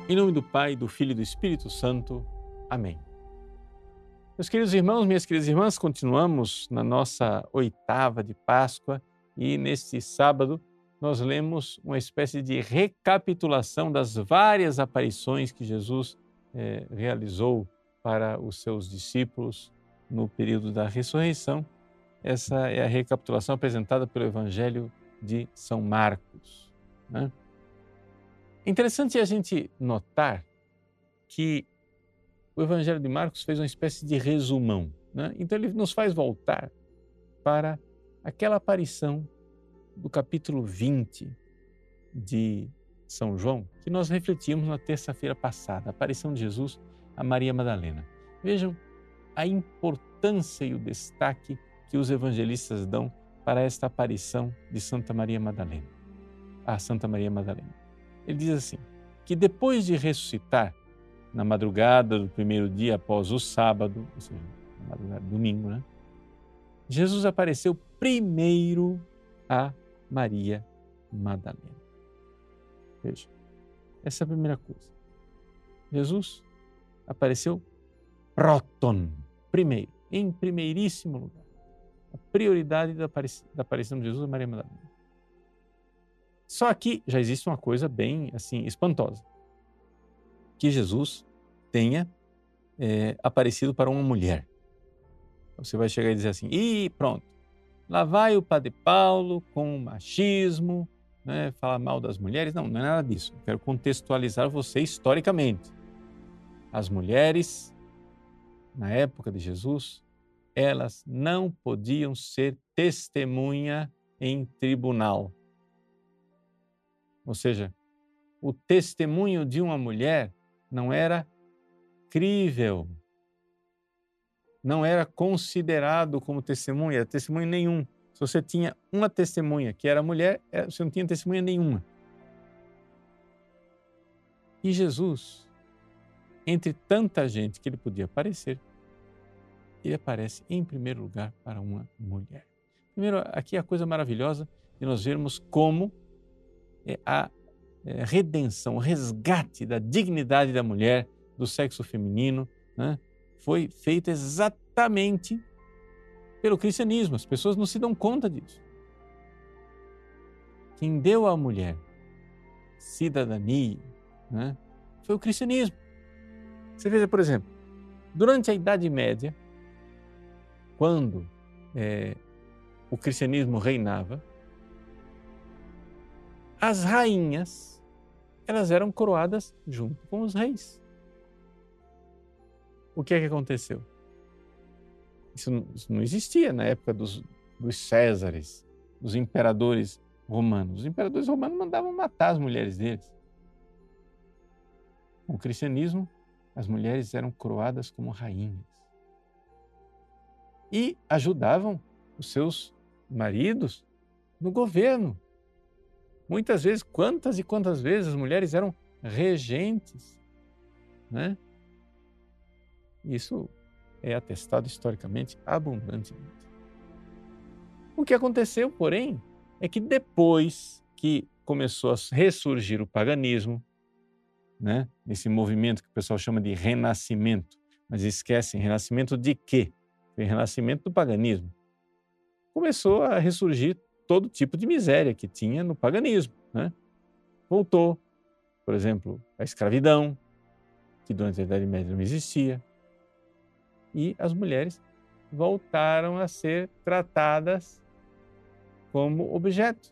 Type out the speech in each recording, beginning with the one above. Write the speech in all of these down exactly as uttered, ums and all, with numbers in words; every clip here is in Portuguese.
Em nome do Pai, do Filho e do Espírito Santo. Amém. Meus queridos irmãos, minhas queridas irmãs, continuamos na nossa oitava de Páscoa e neste sábado nós lemos uma espécie de recapitulação das várias aparições que Jesus eh, realizou para os seus discípulos no período da ressurreição. Essa é a recapitulação apresentada pelo Evangelho de São Marcos, né? É interessante a gente notar que o Evangelho de Marcos fez uma espécie de resumão, né? Então ele nos faz voltar para aquela aparição do capítulo vinte de São João, que nós refletimos na terça-feira passada, a aparição de Jesus a Maria Madalena. Vejam a importância e o destaque que os evangelistas dão para esta aparição de Santa Maria Madalena, a Santa Maria Madalena. Ele diz assim, que depois de ressuscitar, na madrugada do primeiro dia após o sábado, ou seja, na madrugada do domingo, né? Jesus apareceu primeiro a Maria Madalena. Veja, essa é a primeira coisa. Jesus apareceu próton, primeiro, em primeiríssimo lugar. A prioridade da aparição de Jesus a Maria Madalena. Só que já existe uma coisa bem assim espantosa, que Jesus tenha é, aparecido para uma mulher. Você vai chegar e dizer assim, e pronto, lá vai o Padre Paulo com o machismo, né, falar mal das mulheres. Não, não é nada disso. Eu quero contextualizar você historicamente. As mulheres, na época de Jesus, elas não podiam ser testemunha em tribunal. Ou seja, o testemunho de uma mulher não era crível, não era considerado como testemunha, testemunho nenhum. Se você tinha uma testemunha que era mulher, você não tinha testemunha nenhuma. E Jesus, entre tanta gente que ele podia aparecer, ele aparece em primeiro lugar para uma mulher. Primeiro, aqui a coisa maravilhosa de nós vermos como é a é, redenção, o resgate da dignidade da mulher, do sexo feminino, né, foi feita exatamente pelo cristianismo. As pessoas não se dão conta disso. Quem deu à mulher cidadania, né, foi o cristianismo. Você veja, por exemplo, durante a Idade Média, quando é, o cristianismo reinava, as rainhas, elas eram coroadas junto com os reis. O que é que aconteceu? Isso não, isso não existia na época dos, dos Césares, dos imperadores romanos. Os imperadores romanos mandavam matar as mulheres deles. Com o cristianismo, as mulheres eram coroadas como rainhas. E ajudavam os seus maridos no governo. Muitas vezes, quantas e quantas vezes as mulheres eram regentes, né? Isso é atestado historicamente abundantemente. O que aconteceu, porém, é que depois que começou a ressurgir o paganismo, né? Esse movimento que o pessoal chama de renascimento, mas esquecem, renascimento de quê? Foi renascimento do paganismo. Começou a ressurgir todo tipo de miséria que tinha no paganismo, né? Voltou, por exemplo, a escravidão, que durante a Idade Média não existia, e as mulheres voltaram a ser tratadas como objeto.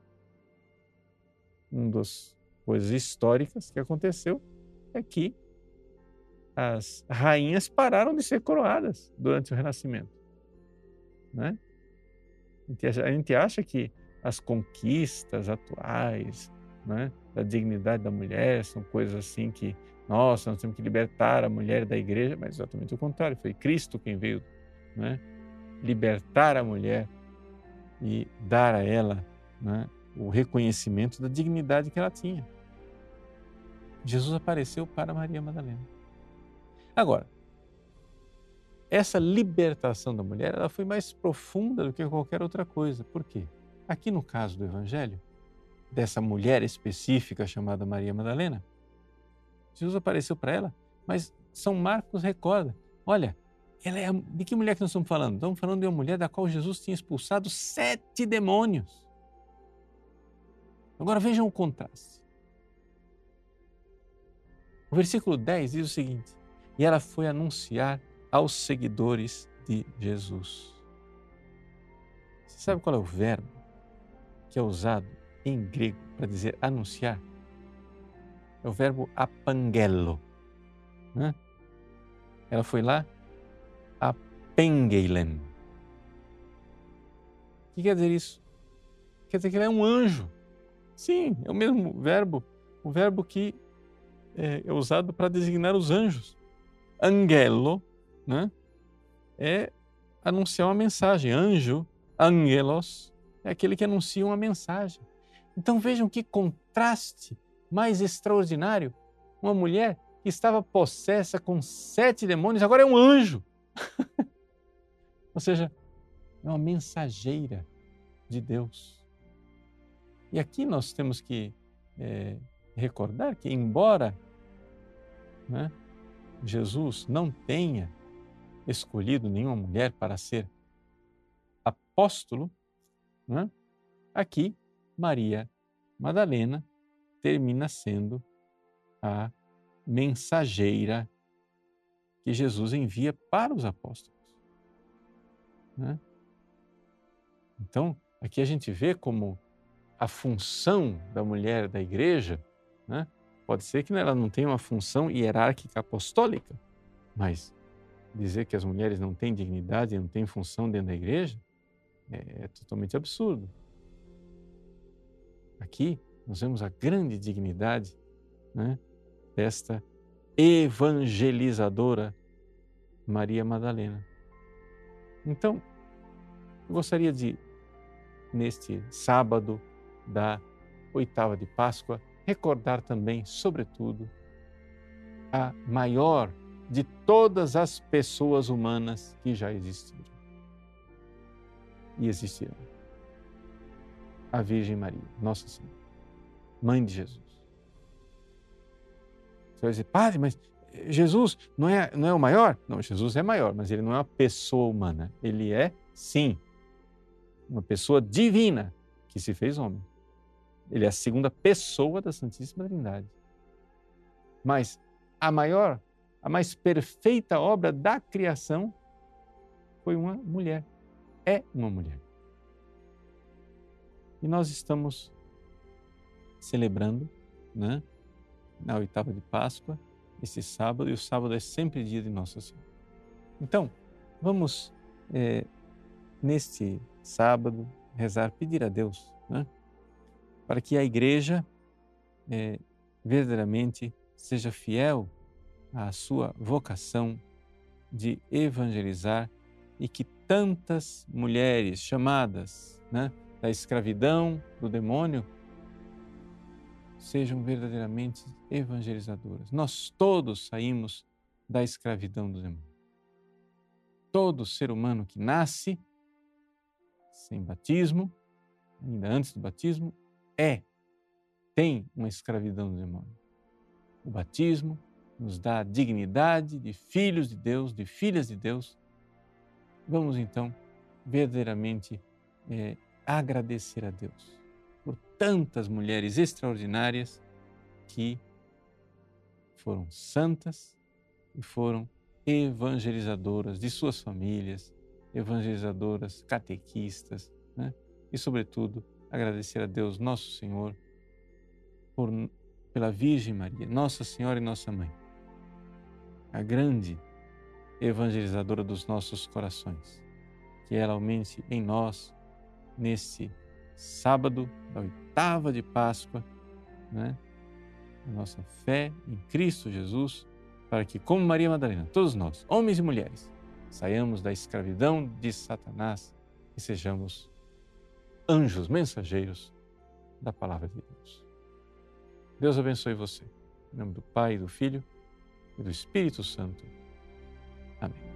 Uma das coisas históricas que aconteceu é que as rainhas pararam de ser coroadas durante o Renascimento, né? A gente acha que as conquistas atuais, né, da dignidade da mulher são coisas assim que, nossa, nós temos que libertar a mulher da igreja, mas exatamente o contrário, foi Cristo quem veio, né, libertar a mulher e dar a ela, né, o reconhecimento da dignidade que ela tinha. Jesus apareceu para Maria Madalena. Agora, essa libertação da mulher, ela foi mais profunda do que qualquer outra coisa. Por quê? Aqui no caso do Evangelho, dessa mulher específica chamada Maria Madalena, Jesus apareceu para ela, mas São Marcos recorda, olha, ela é, de que mulher que nós estamos falando? Estamos falando de uma mulher da qual Jesus tinha expulsado sete demônios. Agora vejam o contraste. O versículo dez diz o seguinte, e ela foi anunciar aos seguidores de Jesus. Você sabe qual é o verbo que é usado em grego para dizer anunciar? É o verbo apangelo. Né? Ela foi lá, apengeilen. O que quer dizer isso? Quer dizer que ele é um anjo. Sim, é o mesmo verbo, o verbo que é, é usado para designar os anjos. Angelo, né? É anunciar uma mensagem. Anjo, angelos, é aquele que anuncia uma mensagem. Então vejam que contraste mais extraordinário. Uma mulher que estava possessa com sete demônios, agora é um anjo. Ou seja, é uma mensageira de Deus. E aqui nós temos que é, recordar que, embora né, Jesus não tenha escolhido nenhuma mulher para ser apóstolo, né, aqui Maria Madalena termina sendo a mensageira que Jesus envia para os apóstolos. Né? Então, aqui a gente vê como a função da mulher da igreja, né? Pode ser que ela não tenha uma função hierárquica apostólica, mas dizer que as mulheres não têm dignidade, não têm função dentro da igreja, é, é totalmente absurdo. Aqui nós vemos a grande dignidade, né, desta evangelizadora Maria Madalena. Então, eu gostaria de, neste sábado da oitava de Páscoa, recordar também, sobretudo, a maior de todas as pessoas humanas que já existiram e existirão. A Virgem Maria, Nossa Senhora, Mãe de Jesus. Você vai dizer, padre, mas Jesus não é, não é o maior? Não, Jesus é maior, mas ele não é uma pessoa humana. Ele é, sim, uma pessoa divina que se fez homem. Ele é a segunda pessoa da Santíssima Trindade. Mas a maior, a mais perfeita obra da criação foi uma mulher. É uma mulher. E nós estamos celebrando, né, na oitava de Páscoa, esse sábado, e o sábado é sempre dia de Nossa Senhora. Então, vamos, é, neste sábado, rezar, pedir a Deus, né, para que a Igreja é, verdadeiramente seja fiel à sua vocação de evangelizar e que tantas mulheres chamadas, né, da escravidão, do demônio, sejam verdadeiramente evangelizadoras. Nós todos saímos da escravidão do demônio. Todo ser humano que nasce sem batismo, ainda antes do batismo, é, tem uma escravidão do demônio. O batismo nos dá a dignidade de filhos de Deus, de filhas de Deus. Vamos então verdadeiramente é, agradecer a Deus por tantas mulheres extraordinárias que foram santas e foram evangelizadoras de suas famílias, evangelizadoras, catequistas, né? E, sobretudo, agradecer a Deus, nosso Senhor, por, pela Virgem Maria, Nossa Senhora e Nossa Mãe, a grande evangelizadora dos nossos corações, que ela aumente em nós, nesse sábado da oitava de Páscoa, né, a nossa fé em Cristo Jesus, para que, como Maria Madalena, todos nós, homens e mulheres, saiamos da escravidão de Satanás e sejamos anjos mensageiros da Palavra de Deus. Deus abençoe você. Em nome do Pai, do Filho e do Espírito Santo. Amém.